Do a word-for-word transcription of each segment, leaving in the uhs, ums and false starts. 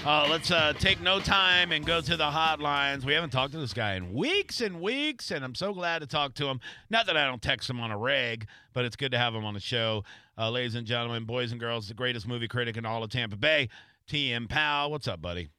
Uh, let's uh, take no time and go to the hotlines. We haven't talked to this guy in weeks and weeks, and I'm so glad to talk to him. Not that I don't text him on a reg, but it's good to have him on the show. Uh, ladies and gentlemen, boys and girls, the greatest movie critic in all of Tampa Bay, T M. Powell. What's up, buddy?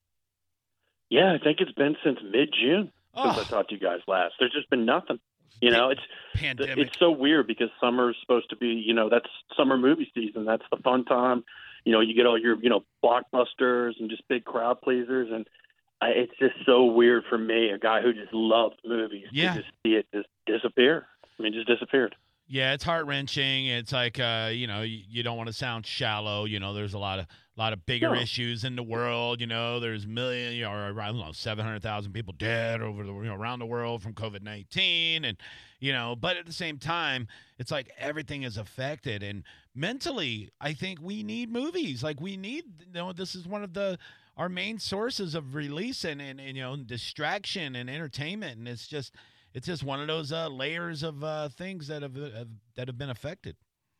Yeah, I think it's been since mid-June since Oh, I talked to you guys last. There's just been nothing. You know, it's pandemic. it's so weird because summer's supposed to be, you know, that's summer movie season. That's the fun time. You know, you get all your, you know, blockbusters and just big crowd pleasers. And I, it's just so weird for me, a guy who just loves movies, Yeah. to just see it just disappear. I mean, just disappeared. Yeah, it's heart wrenching. It's like uh, you know, you, you don't want to sound shallow. You know, there's a lot of lot of bigger Yeah. issues in the world. You know, there's million, you know, or I don't know, seven hundred thousand people dead over the you know around the world from COVID nineteen, and you know, but at the same time, it's like everything is affected. And mentally, I think we need movies. Like we need, you know, this is one of the our main sources of release and and, and you know distraction and entertainment, and it's just. It's just one of those uh, layers of uh, things that have, uh, that have been affected.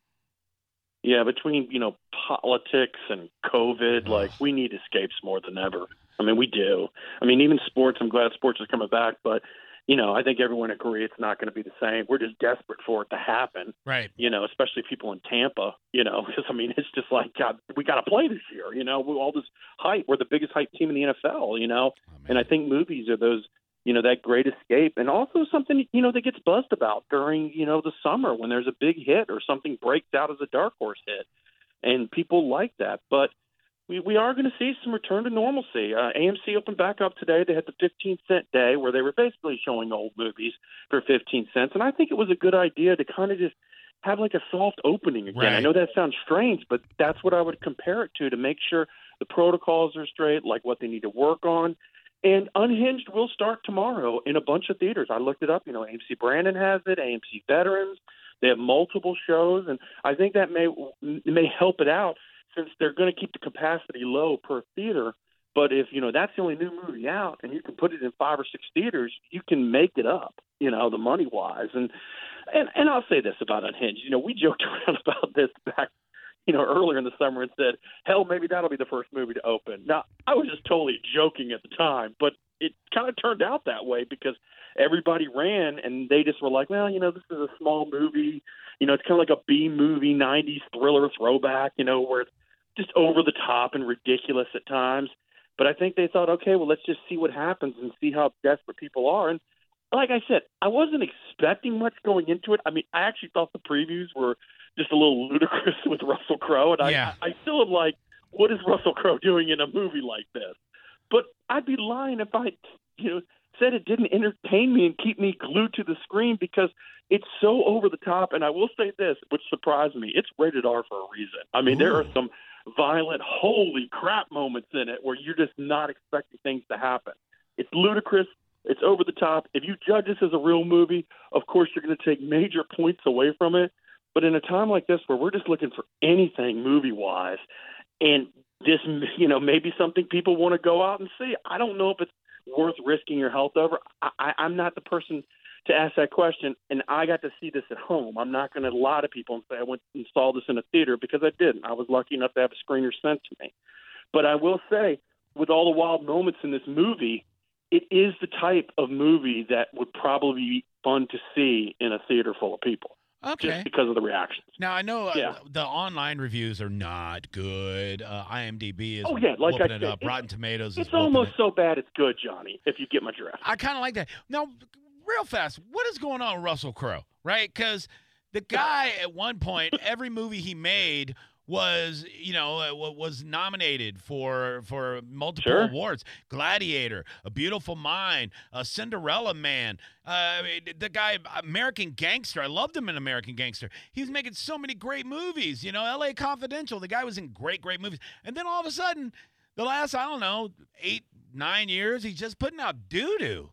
Yeah, between, you know, politics and COVID, Ugh. like, we need escapes more than ever. I mean, we do. I mean, even sports, I'm glad sports is coming back, but, you know, I think everyone agrees it's not going to be the same. We're just desperate for it to happen, Right. you know, especially people in Tampa, you know, because, I mean, it's just like, God, we got to play this year, you know, with all this hype. We're the biggest hype team in the N F L, you know, Oh, man. and I think movies are those, you know, that great escape, and also something, you know, that gets buzzed about during, you know, the summer when there's a big hit or something breaks out as a dark horse hit. And people like that. But we, we are going to see some return to normalcy. Uh, A M C opened back up today. They had the fifteen cent day where they were basically showing old movies for fifteen cents. And I think it was a good idea to kind of just have like a soft opening again. Right. I know that sounds strange, but that's what I would compare it to, to make sure the protocols are straight, like what they need to work on. And Unhinged will start tomorrow in a bunch of theaters. I looked it up. You know, A M C Brandon has it, A M C Veterans. They have multiple shows, and I think that may may help it out since they're going to keep the capacity low per theater. But if, you know, that's the only new movie out and you can put it in five or six theaters, you can make it up, you know, the money-wise. And, and, and I'll say this about Unhinged. You know, we joked around about this back, you know, earlier in the summer and said, hell, maybe that'll be the first movie to open. Now, I was just totally joking at the time, but it kind of turned out that way because everybody ran and they just were like, well, you know, this is a small movie. You know, it's kind of like a B-movie, nineties thriller throwback, you know, where it's just over the top and ridiculous at times. But I think they thought, okay, well, let's just see what happens and see how desperate people are. And like I said, I wasn't expecting much going into it. I mean, I actually thought the previews were just a little ludicrous with Russell Crowe. And Yeah. I, I still am like, what is Russell Crowe doing in a movie like this? But I'd be lying if I, you know, said it didn't entertain me and keep me glued to the screen because it's so over the top. And I will say this, which surprised me, it's rated R for a reason. I mean, there are Ooh. some violent, holy crap moments in it where you're just not expecting things to happen. It's ludicrous. It's over the top. If you judge this as a real movie, of course you're going to take major points away from it. But in a time like this where we're just looking for anything movie-wise, and this, you know, maybe something people want to go out and see, I don't know if it's worth risking your health over. I, I, I'm not the person to ask that question, and I got to see this at home. I'm not going to lie to people and say I went and saw this in a theater because I didn't. I was lucky enough to have a screener sent to me. But I will say, with all the wild moments in this movie, it is the type of movie that would probably be fun to see in a theater full of people. Okay. Just because of the reactions. Now, I know uh, Yeah. the online reviews are not good. Uh, IMDb is Oh, yeah, like I whooping it said, up. it's- Rotten Tomatoes is It's whooping almost it. so bad it's good, Johnny, if you get my drift. I kind of like that. Now, real fast, what is going on with Russell Crowe, right? Because the guy at one point, every movie he made was, you know, uh, wa- was nominated for for multiple Sure. awards. Gladiator, A Beautiful Mind, uh, Cinderella Man. Uh, I mean, the guy, American Gangster. I loved him in American Gangster. He was making so many great movies. You know, L A Confidential. The guy was in great, great movies. And then all of a sudden, the last, I don't know, eight, nine years, he's just putting out doo-doo.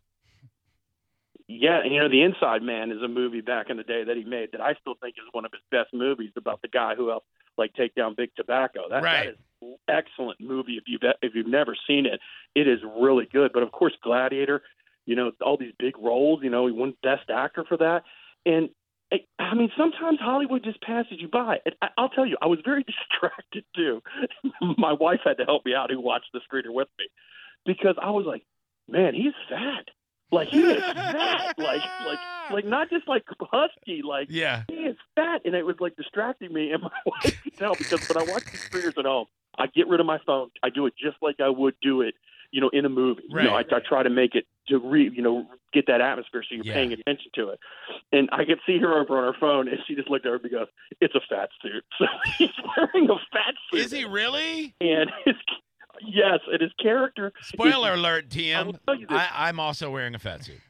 Yeah, and you know, The Inside Man is a movie back in the day that he made that I still think is one of his best movies about the guy who helped like take down Big Tobacco. That, Right. that is an excellent movie if you've if you've never seen it. It is really good. But of course, Gladiator, you know, all these big roles. You know, he won Best Actor for that. And I I mean, sometimes Hollywood just passes you by. And I, I'll tell you, I was very distracted too. My wife had to help me out, who watched the screener with me, because I was like, man, he's fat. Like he is fat. Like like like not just like husky. Like Yeah. he is fat, and it was like distracting me. And my wife could tell, because when I watch these screeners at home, I get rid of my phone. I do it just like I would do it, you know, in a movie. Right. You know, I, I try to make it to re, you know, get that atmosphere so you're Yeah. paying attention to it. And I could see her over on her phone, and she just looked over and goes, "It's a fat suit." So he's wearing a fat suit. Is he really? And his yes, and his character. Spoiler is, alert, I T M. will tell you this. I, I'm also wearing a fat suit.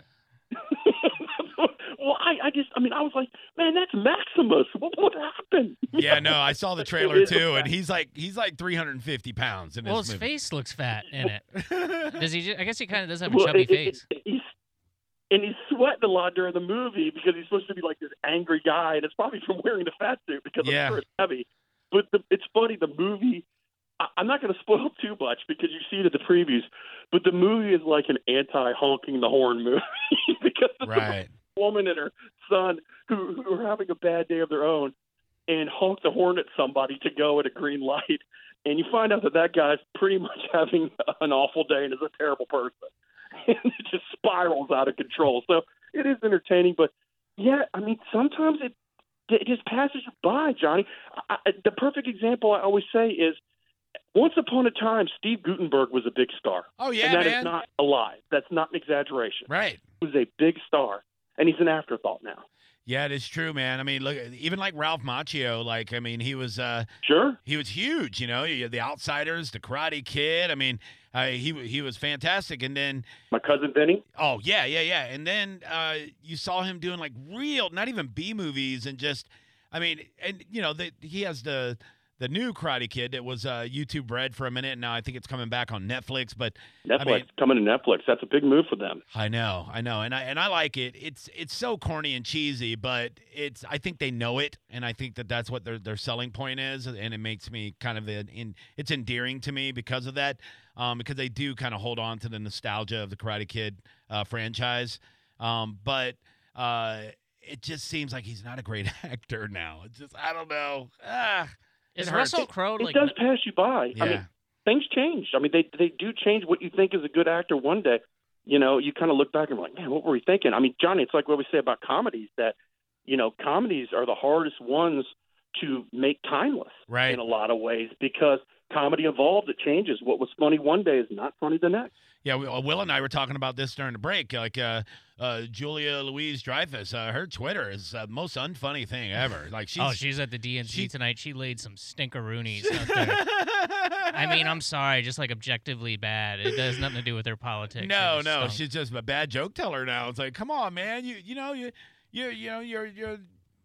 Well, I, I just, I mean, I was like, man, that's Maximus. What, what happened? Yeah, no, I saw the trailer It is a too, and fact. he's like he's like three hundred fifty pounds in Well, this his movie. face looks fat in it. Does he? Just, I guess he kind of does have a Well, chubby it- it- face. it- he's, and he's sweating a lot during the movie because he's supposed to be like this angry guy, and it's probably from wearing the fat suit because Yeah. I'm sure it's heavy. But the, it's funny, the movie, I, I'm not going to spoil too much because you see it at the previews, but the movie is like an anti-honking the horn movie because of Right. the woman and her son who, who are having a bad day of their own and honk the horn at somebody to go at a green light. And you find out that that guy's pretty much having an awful day and is a terrible person. And it just spirals out of control. So it is entertaining. But, yeah, I mean, sometimes it, it just passes you by, Johnny. I, I, the perfect example I always say is once upon a time, Steve Guttenberg was a big star. Oh yeah, and that man. is not a lie. That's not an exaggeration. Right. He was a big star, and he's an afterthought now. Yeah, it is true, man. I mean, look, even like Ralph Macchio, like I mean, he was uh Sure. he was huge, you know. You had the Outsiders, the Karate Kid. I mean, uh, he he was fantastic. And then My cousin Vinny. oh yeah, yeah, yeah. And then uh, you saw him doing like real, not even B movies, and just, I mean, and you know, the, he has the the new Karate Kid that was uh, YouTube Red for a minute. And now I think it's coming back on Netflix. But Netflix I mean, coming to Netflix. That's a big move for them. I know, I know, and I and I like it. It's it's so corny and cheesy, but it's I think they know it, and I think that that's what their their selling point is, and it makes me kind of in, in it's endearing to me because of that, um, because they do kind of hold on to the nostalgia of the Karate Kid uh, franchise, um, but uh, it just seems like he's not a great actor now. It's just I don't know. Ah, Is it hurts. Russell Crowe It like? does pass you by. Yeah. I mean, things change. I mean, they they do change what you think is a good actor one day. You know, you kind of look back and you're like, man, what were we thinking? I mean, Johnny, it's like what we say about comedies that, you know, comedies are the hardest ones to make timeless Right. in a lot of ways because comedy evolves. It changes. What was funny one day is not funny the next. Yeah, we, uh, Will and I were talking about this during the break. Like uh, uh, Julia Louise Dreyfus, uh, her Twitter is the most unfunny thing ever. Like she's, Oh, she's at the D N C she- tonight. She laid some stinkeroonies out there. I mean, I'm sorry, just like objectively bad. It has nothing to do with their politics. no, They just no, stunk. she's just a bad joke teller now. It's like, come on, man, you you know you you you know you're you're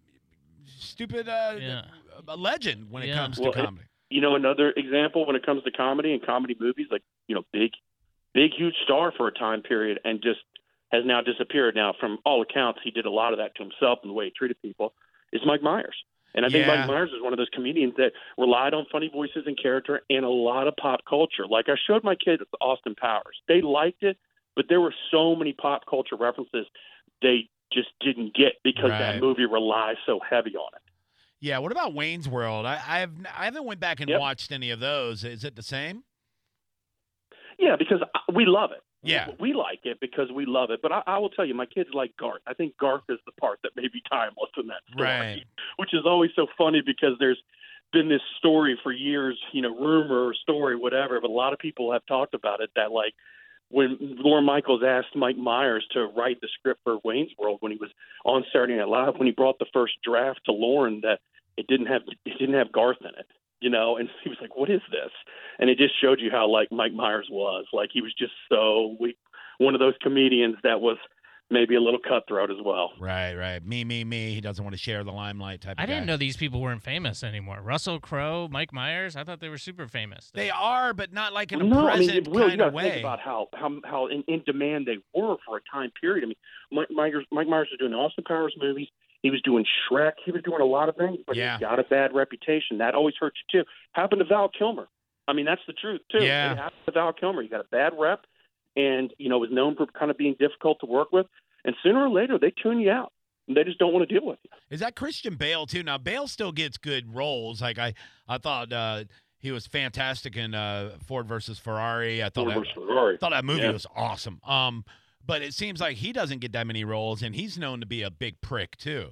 stupid uh, Yeah. a legend when it Yeah. comes Well, to it- comedy. You know, another example when it comes to comedy and comedy movies, like, you know, big, big, huge star for a time period and just has now disappeared. Now, from all accounts, he did a lot of that to himself and the way he treated people, is Mike Myers. And I think Yeah. Mike Myers is one of those comedians that relied on funny voices and character and a lot of pop culture. Like I showed my kids Austin Powers. They liked it, but there were so many pop culture references they just didn't get because Right. that movie relies so heavy on it. Yeah, what about Wayne's World? I I've I haven't went back and Yep. watched any of those. Is it the same? Yeah, because I- we love it. Yeah. We like it because we love it. But I, I will tell you, my kids like Garth. I think Garth is the part that may be timeless in that story, Right. which is always so funny because there's been this story for years, you know, rumor or story, whatever, but a lot of people have talked about it that, like, when Lorne Michaels asked Mike Myers to write the script for Wayne's World when he was on Saturday Night Live, when he brought the first draft to Lorne, that it didn't have it didn't have Garth in it, you know, and he was like, "What is this?" And it just showed you how like Mike Myers was, like he was just so weak, one of those comedians that was maybe a little cutthroat as well. Right, right. Me, me, me. He doesn't want to share the limelight type of I didn't guy. know these people weren't famous anymore. Russell Crowe, Mike Myers. I thought they were super famous. They are, but not like in a no, I mean, present you really kind got of to way. think about how how how in, in demand they were for a time period. I mean, Mike Myers, Mike Myers was doing the Austin Powers movies. He was doing Shrek. He was doing a lot of things, but Yeah. he got a bad reputation. That always hurts you too. Happened to Val Kilmer. I mean, that's the truth too. Yeah. It happened to Val Kilmer. He got a bad rep, and you know was known for kind of being difficult to work with. And sooner or later, they tune you out. They just don't want to deal with you. Is that Christian Bale too? Now Bale still gets good roles. Like I, I thought uh, he was fantastic in uh, Ford versus Ferrari. I thought Ford that, versus Ferrari. thought that movie Yeah. was awesome. Um, but it seems like he doesn't get that many roles, and he's known to be a big prick too.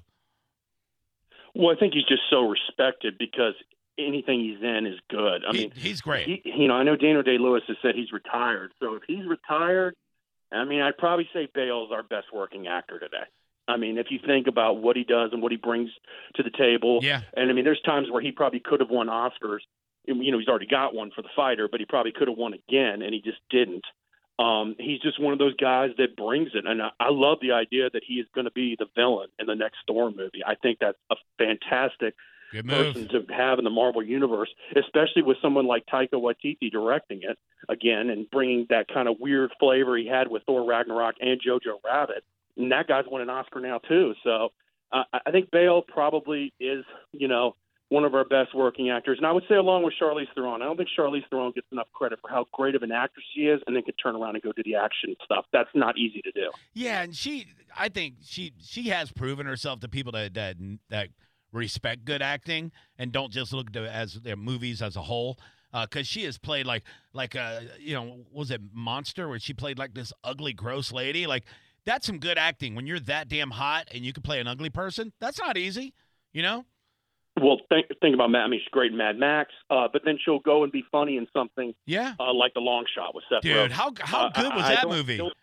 Well, I think he's just so respected because anything he's in is good. I He- mean, he's great. He, you know, I know Daniel Day-Lewis has said he's retired. So if he's retired, I mean, I'd probably say Bale's our best working actor today. I mean, if you think about what he does and what he brings to the table, Yeah. and I mean, there's times where he probably could have won Oscars. You know, he's already got one for The Fighter, but he probably could have won again, and he just didn't. Um, he's just one of those guys that brings it, and I, I love the idea that he is going to be the villain in the next Thor movie. I think that's a fantastic Good move. person to have in the Marvel universe, especially with someone like Taika Waititi directing it again and bringing that kind of weird flavor he had with Thor Ragnarok and Jojo Rabbit. And that guy's won an Oscar now too. So uh, I think Bale probably is, you know, one of our best working actors. And I would say along with Charlize Theron. I don't think Charlize Theron gets enough credit for how great of an actress she is and then can turn around and go do the action stuff. That's not easy to do. Yeah, and she, I think she she has proven herself to people that that that respect good acting and don't just look to as their movies as a whole. Because uh, she has played like like a you know was it Monster where she played like this ugly gross lady. Like that's some good acting when you're that damn hot and you can play an ugly person. That's not easy, you know. Well, think, think about Mad. I mean, she's great in Mad Max, uh, but then she'll go and be funny in something Yeah, uh, like The Long Shot with Seth dude, Rogen. how how Uh, good was I that don't- movie? don't-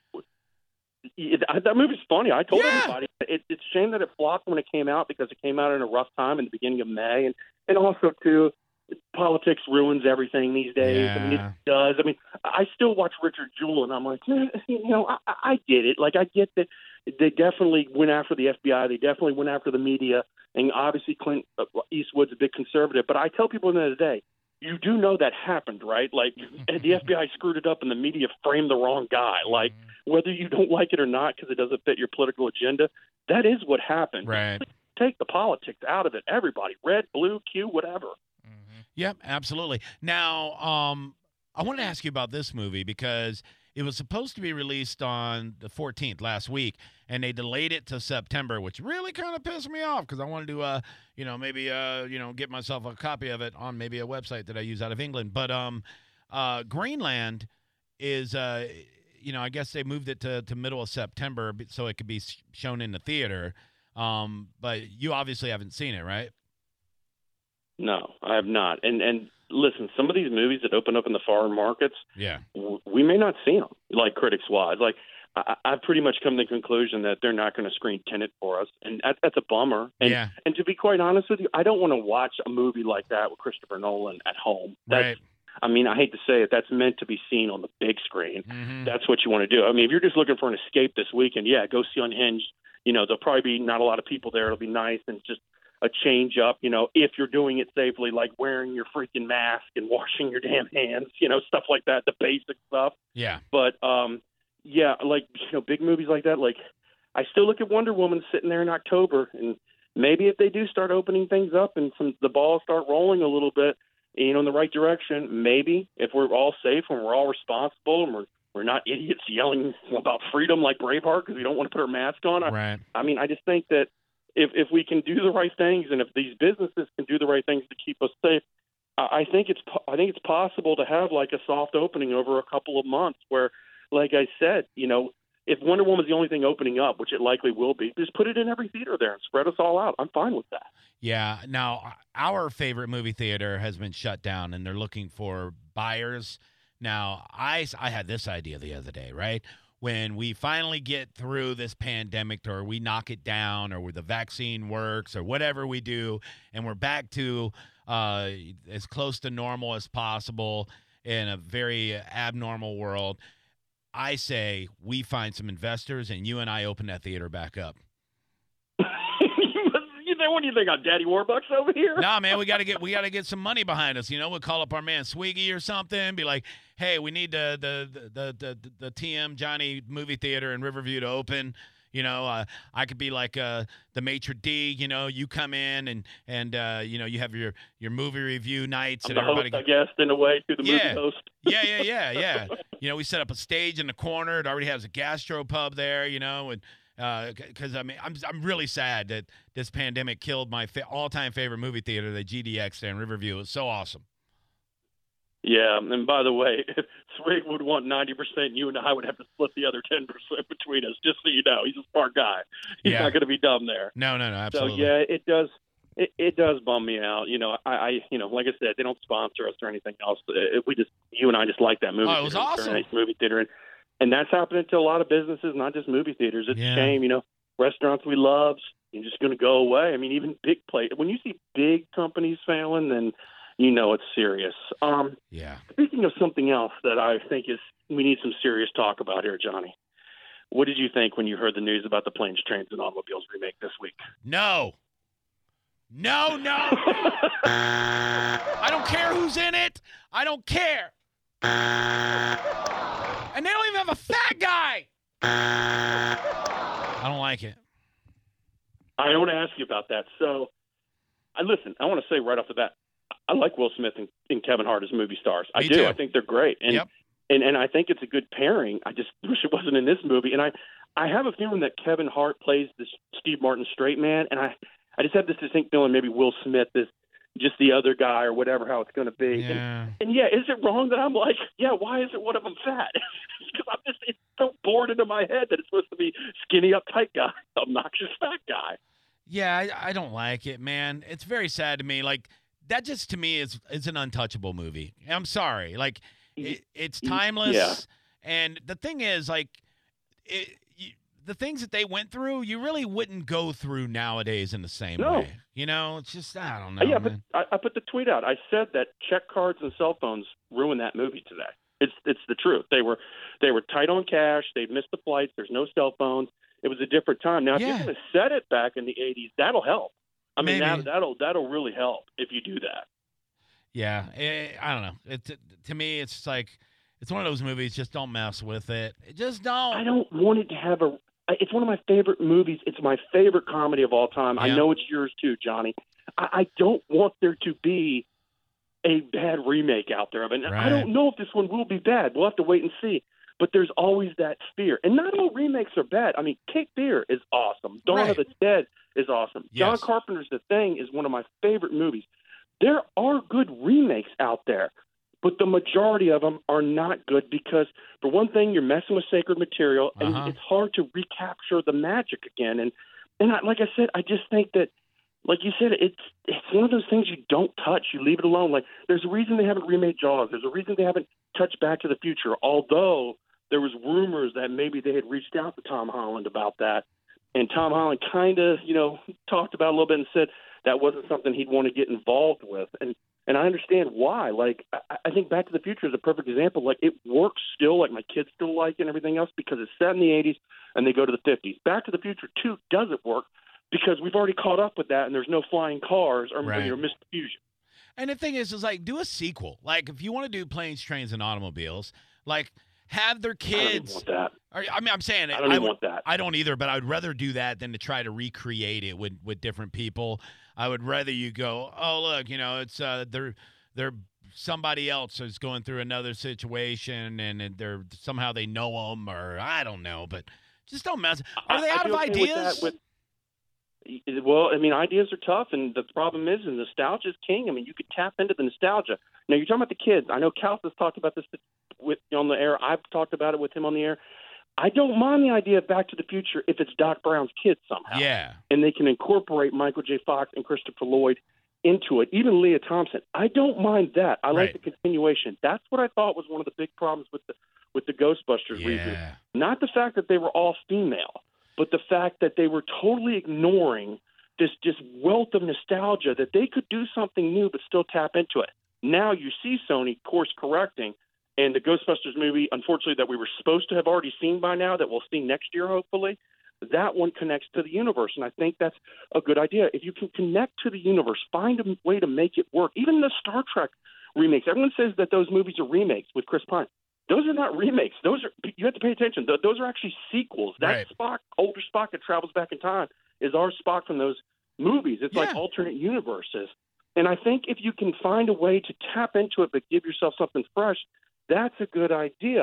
Yeah, that that movie's funny. I told Yeah. everybody it, it's a shame that it flopped when it came out because it came out in a rough time in the beginning of May, and and also too, politics ruins everything these days. I mean, Yeah. it does. I mean, I still watch Richard Jewell, and I'm like, eh, you know, I, I I get it. Like, I get that they definitely went after the F B I. They definitely went after the media, and obviously Clint Eastwood's a big conservative. But I tell people at the end of the day, you do know that happened, right? Like, the F B I screwed it up, and the media framed the wrong guy. Like, whether you don't like it or not because it doesn't fit your political agenda, that is what happened. Right. Take the politics out of it. Everybody, red, blue, Q, whatever. Yep, absolutely. Now, um, I want to ask you about this movie because it was supposed to be released on the fourteenth last week, and they delayed it to September, which really kind of pissed me off because I wanted to, uh, you know, maybe, uh, you know, get myself a copy of it on maybe a website that I use out of England. But um, uh, Greenland is, uh, you know, I guess they moved it to, to middle of September b- so it could be s- shown in the theater. Um, but you obviously haven't seen it, right? No, I have not. And and listen, some of these movies that open up in the foreign markets, Yeah. w- we may not see them, like critics wise. Like I, I've pretty much come to the conclusion that they're not going to screen Tenet for us, and that, that's a bummer. And Yeah. and to be quite honest with you, I don't want to watch a movie like that with Christopher Nolan at home. That's, Right. I mean, I hate to say it, that's meant to be seen on the big screen. Mhm. That's what you want to do. I mean, if you're just looking for an escape this weekend, yeah, go see Unhinged. You know, there'll probably be not a lot of people there. It'll be nice and just a change up, you know, if you're doing it safely, like wearing your freaking mask and washing your damn hands, you know, stuff like that, the basic stuff. Yeah. But, um, yeah, like, you know, big movies like that, like I still look at Wonder Woman sitting there in October, and maybe if they do start opening things up and some the balls start rolling a little bit, you know, in the right direction, maybe if we're all safe and we're all responsible and we're we're not idiots yelling about freedom like Braveheart because we don't want to put our mask on. I, Right. I mean, I just think that if if we can do the right things and if these businesses can do the right things to keep us safe, I I think it's po- I think it's possible to have like a soft opening over a couple of months where, like I said, you know, if Wonder Woman's the only thing opening up, which it likely will be, just put it in every theater there and spread us all out. I'm fine with that. Yeah. Now, our favorite movie theater has been shut down, and they're looking for buyers. Now, I, I had this idea the other day, right? When we finally get through this pandemic or we knock it down or where the vaccine works or whatever we do, and we're back to uh, as close to normal as possible in a very abnormal world, I say we find some investors and you and I open that theater back up. You know, what do you think? I'm Daddy Warbucks over here? Nah, man, we gotta get we gotta get some money behind us. You know, we'll call up our man Swiggy or something. Be like, hey, we need the the the the the, the T M Johnny movie theater in Riverview to open. You know, uh, I could be like uh, the maitre d'. You know, you come in and and uh, you know you have your your movie review nights I'm and the everybody. host, I guess, in a way, to the Yeah. movie host. Yeah, yeah, yeah, yeah. You know, we set up a stage in the corner. It already has a gastro pub there. You know, and Because, I mean, I'm I'm really sad that this pandemic killed my fa- all-time favorite movie theater, the G D X there in Riverview. It was so awesome. Yeah, and by the way, if Swig would want ninety percent, you and I would have to split the other ten percent between us, just so you know. He's a smart guy. He's Yeah. not going to be dumb there. No, no, no, absolutely. So, yeah, it does it, it does bum me out. You know, I, I, you know, like I said, they don't sponsor us or anything else. It, we just, you and I just like that movie Oh, it was theater. It's a awesome. very nice movie theater. And, and that's happening to a lot of businesses, not just movie theaters. It's Yeah. a shame, you know, restaurants we love, you're just going to go away. I mean, even big play. When you see big companies failing, then you know it's serious. Um, Yeah. Speaking of something else that I think is we need some serious talk about here, Johnny. What did you think when you heard the news about the Planes, Trains, and Automobiles remake this week? No. No, no. I don't care who's in it. I don't care. And they don't even have a fat guy. I don't like it. I want to ask you about that. So, I listen. I want to say right off the bat, I like Will Smith and, and Kevin Hart as movie stars. I Me do. too. I think they're great, and Yep. and and I think it's a good pairing. I just wish it wasn't in this movie. And I I have a feeling that Kevin Hart plays this Steve Martin straight man, and I I just have this distinct feeling maybe Will Smith is just the other guy or whatever how it's going to be. And, Yeah. and yeah, is it wrong that I'm like, yeah, why isn't one of them fat? Because I'm just it's so bored into my head that it's supposed to be skinny, uptight guy, obnoxious fat guy. Yeah, I, I don't like it, man. It's very sad to me. Like, that just to me is is an untouchable movie. I'm sorry. Like, it, it's timeless. Yeah. And the thing is, like, it, you, the things that they went through, you really wouldn't go through nowadays in the same No. way. You know, it's just, I don't know, Uh, yeah, but man. I, I put the tweet out. I said that check cards and cell phones ruined that movie today. It's it's the truth. They were they were tight on cash. They missed the flights. There's no cell phones. It was a different time. Now, if Yeah. you're going to set it back in the eighties, that'll help. I mean, Maybe. that, that'll that'll really help if you do that. Yeah, eh, I don't know. It, to, to me, it's just like, it's one of those movies, just don't mess with it. Just don't. I don't want it to have a. It's one of my favorite movies. It's my favorite comedy of all time. I Yeah. know it's yours too, Johnny. I, I don't want there to be a bad remake out there of it. And Right. I don't know if this one will be bad. We'll have to wait and see. But there's always that fear. And not all remakes are bad. I mean, Cape Fear is awesome. Dawn Right. of the Dead is awesome. John Yes. Carpenter's The Thing is one of my favorite movies. There are good remakes out there, but the majority of them are not good because, for one thing, you're messing with sacred material, and Uh-huh. it's hard to recapture the magic again. And and I, like I said, I just think that, like you said, it's it's one of those things you don't touch. You leave it alone. Like, there's a reason they haven't remade Jaws. There's a reason they haven't touched Back to the Future, although there was rumors that maybe they had reached out to Tom Holland about that. And Tom Holland kind of, you know, talked about it a little bit and said that wasn't something he'd want to get involved with. And and I understand why. Like, I, I think Back to the Future is a perfect example. Like, it works still. Like, my kids still like it and everything else because it's set in the eighties and they go to the fifties. Back to the Future two doesn't work because we've already caught up with that and there's no flying cars or Right. you know, missed fusion. And the thing is, is like, do a sequel. Like, if you want to do Planes, Trains, and Automobiles, like, have their I don't even kids. want that. Or, I mean, I'm saying I don't even would, want that. I don't either, but I would rather do that than to try to recreate it with, with different people. I would rather you go, oh, look, you know, it's uh, they're they're somebody else is going through another situation, and, and they're somehow they know them, or I don't know, but just don't mess. Are they I- I'd out be of okay with ideas? that with- well, I mean, ideas are tough, and the problem is, the nostalgia is king. I mean, you could tap into the nostalgia. Now, you're talking about the kids. I know Cal has talked about this with on the air. I've talked about it with him on the air. I don't mind the idea of Back to the Future if it's Doc Brown's kids somehow. Yeah. And they can incorporate Michael J. Fox and Christopher Lloyd into it, even Leah Thompson. I don't mind that. I Right. like the continuation. That's what I thought was one of the big problems with the with the Ghostbusters reboot. Yeah. Not the fact that they were all female, but the fact that they were totally ignoring this just wealth of nostalgia that they could do something new but still tap into it. Now you see Sony course correcting, and the Ghostbusters movie, unfortunately, that we were supposed to have already seen by now, that we'll see next year, hopefully, that one connects to the universe, and I think that's a good idea. If you can connect to the universe, find a way to make it work. Even the Star Trek remakes, everyone says that those movies are remakes with Chris Pine. Those are not remakes. Those are you have to pay attention. Th- Those are actually sequels. That Right. Spock, older Spock that travels back in time, is our Spock from those movies. It's like Yeah. alternate universes. And I think if you can find a way to tap into it but give yourself something fresh, that's a good idea.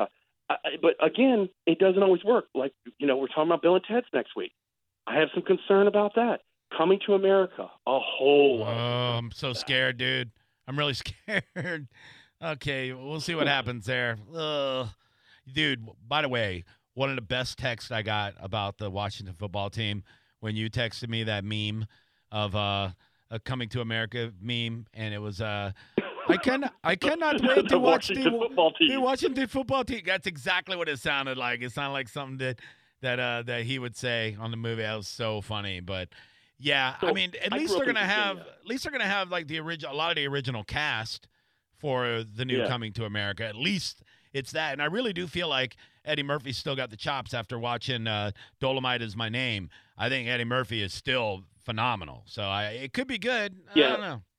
I, but again, it doesn't always work. Like, you know, we're talking about Bill and Ted's next week. I have some concern about that. Coming to America, a whole lot. Oh, I'm so scared, dude. I'm really scared. Okay, we'll see what happens there. Ugh. Dude, by the way, one of the best texts I got about the Washington football team when you texted me that meme of uh, a Coming to America meme, and it was uh, I can I cannot wait to The watch the, Washington football team. the Washington football team. That's exactly what it sounded like. It sounded like something that that uh, that he would say on the movie. That was so funny, but. Yeah, So, I mean, at I least grew they're up in gonna have Virginia. at least they're gonna have like the original a lot of the original cast for the new Yeah. Coming to America. At least it's that, and I really do feel like Eddie Murphy's still got the chops after watching uh, Dolomite Is My Name. I think Eddie Murphy is still phenomenal, so I, it could be good. I Yeah. don't know.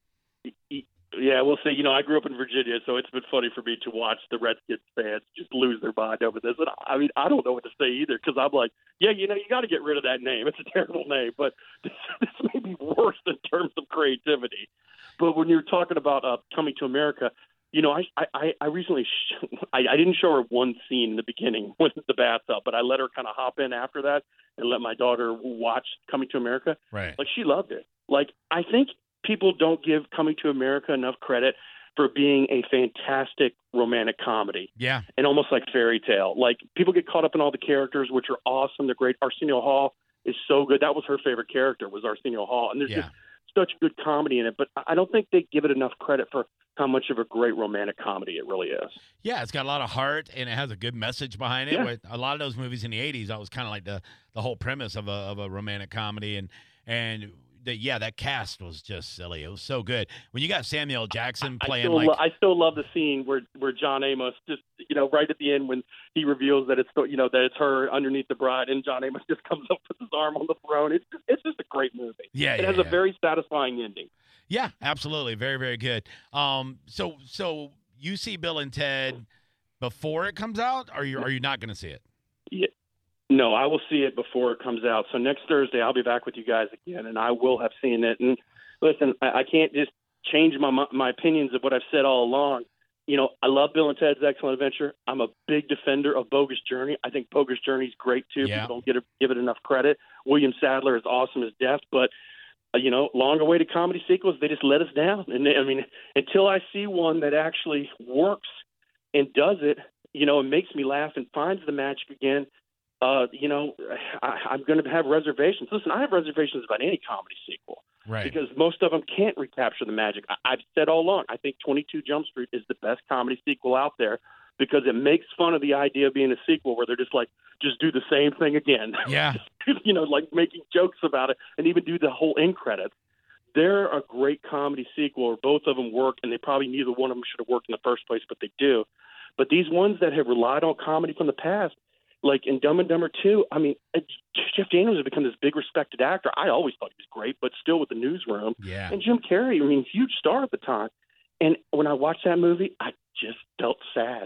Yeah, we'll see. You know, I grew up in Virginia, so it's been funny for me to watch the Redskins fans just lose their mind over this. And I mean, I don't know what to say either because I'm like, yeah, you know, you got to get rid of that name. It's a terrible name, but this, this may be worse in terms of creativity. But when you're talking about uh, Coming to America, you know, I I, I recently sh- I, I didn't show her one scene in the beginning with the bathtub, but I let her kind of hop in after that and let my daughter watch Coming to America. Right. Like she loved it. Like I think people don't give Coming to America enough credit for being a fantastic romantic comedy Yeah. and almost like fairy tale. Like people get caught up in all the characters, which are awesome. They're great. Arsenio Hall is so good. That was her favorite character was Arsenio Hall. And there's Yeah. just such good comedy in it, but I don't think they give it enough credit for how much of a great romantic comedy it really is. Yeah, it's got a lot of heart and it has a good message behind it. Yeah. With a lot of those movies in the eighties, that was kind of like the the whole premise of a of a romantic comedy, and and the, yeah, that cast was just silly. It was so good when you got Samuel Jackson I playing still, like lo- I still love the scene where where John Amos just, you know, right at the end when he reveals that it's, you know, that it's her underneath the bride, and John Amos just comes up with his arm on the throne. It's just, it's just a great movie. yeah, It yeah, has yeah. a very satisfying ending. Yeah, absolutely, very very good. Um, so so you see Bill and Ted before it comes out, or you are you not going to see it? Yeah. No, I will see it before it comes out. So next Thursday, I'll be back with you guys again, and I will have seen it. And listen, I, I can't just change my my opinions of what I've said all along. You know, I love Bill and Ted's Excellent Adventure. I'm a big defender of Bogus Journey. I think Bogus Journey is great too. Yeah. People don't get it, give it enough credit. William Sadler is awesome as Death, but uh, you know, long-awaited comedy sequels, they just let us down. And they, I mean, until I see one that actually works and does it, you know, and makes me laugh and finds the magic again. Uh, you know, I, I'm going to have reservations. Listen, I have reservations about any comedy sequel Right. because most of them can't recapture the magic. I, I've said all along, I think twenty-two Jump Street is the best comedy sequel out there because it makes fun of the idea of being a sequel where they're just like, just do the same thing again. Yeah. You know, like making jokes about it and even do the whole end credits. They're a great comedy sequel where both of them work, and they probably neither one of them should have worked in the first place, but they do. But these ones that have relied on comedy from the past, like in Dumb and Dumber two, I mean, Jeff Daniels has become this big respected actor. I always thought he was great, but still with the Newsroom. Yeah. And Jim Carrey, I mean, huge star at the time. And when I watched that movie, I just felt sad.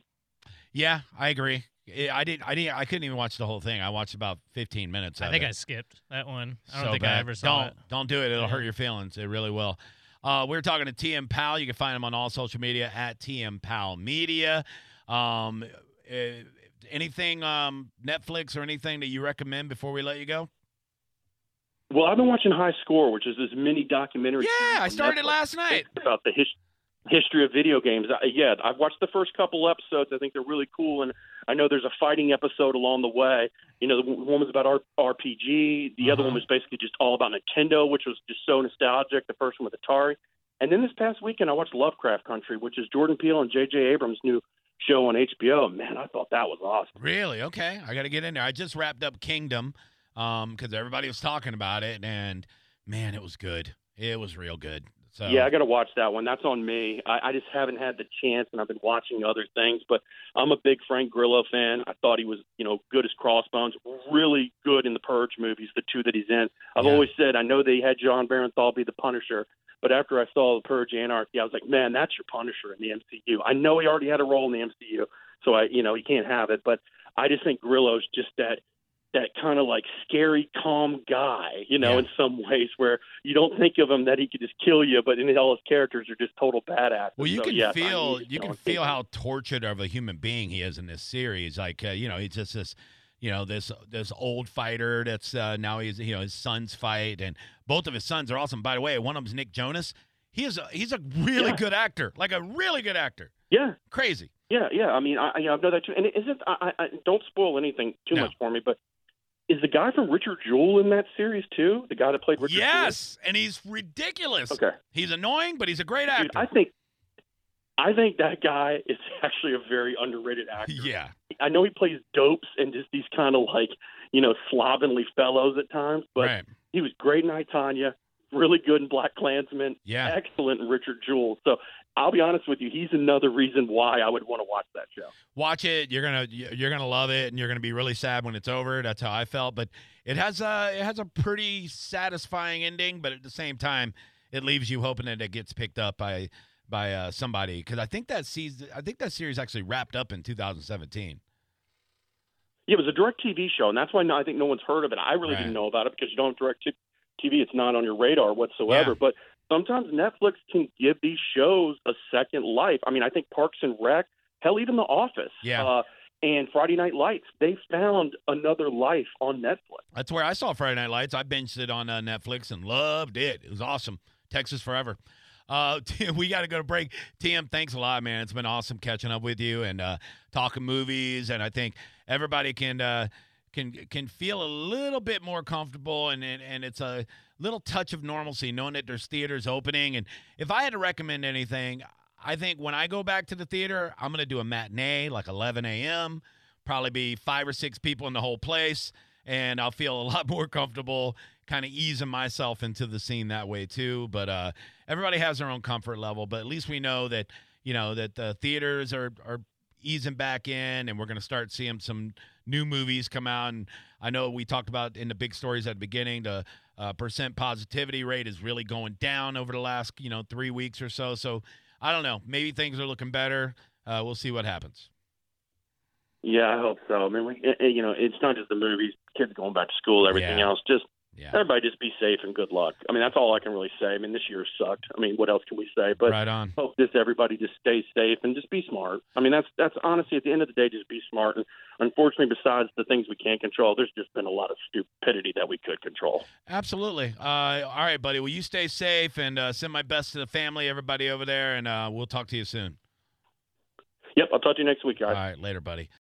Yeah, I agree. I I didn't. I didn't. I couldn't even watch the whole thing. I watched about fifteen minutes. Of I think it. I skipped that one. I don't So think bad. I ever saw don't, it. Don't do it. It'll Yeah. hurt your feelings. It really will. Uh, we're talking to T M Powell. You can find him on all social media at T M Powell Media. Um, uh, anything um, Netflix or anything that you recommend before we let you go? Well, I've been watching High Score, which is this mini documentary. Yeah, I on started it Netflix. last night. About the his- history of video games. I, yeah, I've watched the first couple episodes. I think they're really cool, and I know there's a fighting episode along the way. You know, the one was about R- RPG. The other Uh-huh. one was basically just all about Nintendo, which was just so nostalgic. The first one with Atari. And then this past weekend, I watched Lovecraft Country, which is Jordan Peele and J J Abrams' new show on H B O. Man, I thought that was awesome. Really? Okay. I got to get in there. I just wrapped up Kingdom um, because everybody was talking about it, and man, it was good. It was real good. So Yeah, I got to watch that one. That's on me. I, I just haven't had the chance, and I've been watching other things. But I'm a big Frank Grillo fan. I thought he was, you know, good as Crossbones. Really good in the Purge movies, the two that he's in. I've Yeah. always said I know they had John Barenthal be the Punisher, but after I saw the Purge Anarchy, I was like, man, that's your Punisher in the M C U. I know he already had a role in the M C U, so I, you know, he can't have it. But I just think Grillo's just that that kind of like scary, calm guy, you know, Yeah. in some ways where you don't think of him that he could just kill you, but in all his characters are just total badasses. Well, you so, can yes, I feel need you John can feel Cena. how tortured of a human being he is in this series. Like, uh, you know, he's just this, you know, this this old fighter that's uh, now he's you know his sons fight, and both of his sons are awesome. By the way, one of them's Nick Jonas. He is a, he's a really Yeah. good actor, like a really good actor. Yeah. Crazy. Yeah, yeah. I mean, I, I know that too. And it isn't. I, I don't spoil anything too No. much for me, but is the guy from Richard Jewell in that series too? The guy that played Richard Yes, and he's ridiculous. Jewell? Okay, He's annoying, but he's a great actor. dude, I think I think that guy is actually a very underrated actor. yeah. I know he plays dopes and just these kind of like you know slovenly fellows at times, but Right. he was great in I, Tonya. Really good in Black Klansman. Yeah. Excellent in Richard Jewell. So I'll be honest with you, he's another reason why I would want to watch that show. Watch it. You're gonna you're gonna love it, and you're gonna be really sad when it's over. That's how I felt. But it has a it has a pretty satisfying ending. But at the same time, it leaves you hoping that it gets picked up by by uh, somebody, because I think that season I think that series actually wrapped up in two thousand seventeen. Yeah, it was a direct T V show, and that's why no, I think no one's heard of it. I really Right. didn't know about it because you don't have direct T V. It's not on your radar whatsoever. Yeah. But sometimes Netflix can give these shows a second life. I mean, I think Parks and Rec, hell, even The Office, Yeah. uh, and Friday Night Lights, they found another life on Netflix. That's where I saw Friday Night Lights. I binged it on uh, Netflix and loved it. It was awesome. Texas forever. Uh, we got to go to break. Tim, thanks a lot, man. It's been awesome catching up with you and uh, talking movies. And I think everybody can uh, can can feel a little bit more comfortable, and, and and it's a little touch of normalcy knowing that there's theaters opening. And if I had to recommend anything, I think when I go back to the theater, I'm going to do a matinee like eleven a.m. Probably be five or six people in the whole place, and I'll feel a lot more comfortable kind of easing myself into the scene that way too. But uh, everybody has their own comfort level, but at least we know that, you know, that the theaters are, are easing back in, and we're going to start seeing some new movies come out. And I know we talked about in the big stories at the beginning, the uh, percent positivity rate is really going down over the last, you know, three weeks or so. So I don't know, maybe things are looking better. Uh, we'll see what happens. Yeah, I hope so. I mean, we, it, it- you know, it's not just the movies, kids going back to school, everything Yeah. else. Just Yeah. everybody just be safe and good luck. I mean, that's all I can really say. I mean, this year sucked. I mean, what else can we say? But Right on. hope this everybody just stays safe and just be smart. I mean, that's that's honestly at the end of the day, just be smart. And unfortunately, besides the things we can't control, there's just been a lot of stupidity that we could control. Absolutely. Uh, all right, buddy. Well, you stay safe, and uh, send my best to the family, everybody over there, and uh, we'll talk to you soon. Yep, I'll talk to you next week, guys. All right, later, buddy.